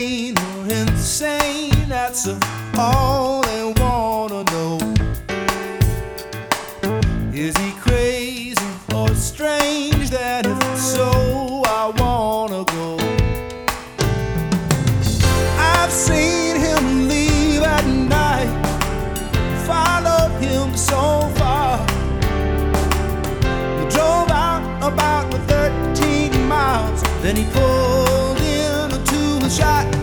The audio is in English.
or insane, that's all they wanna know. Is he crazy or strange? That if so, I wanna go. I've seen him leave at night, followed him so far. We drove out about 13 miles, then he pulled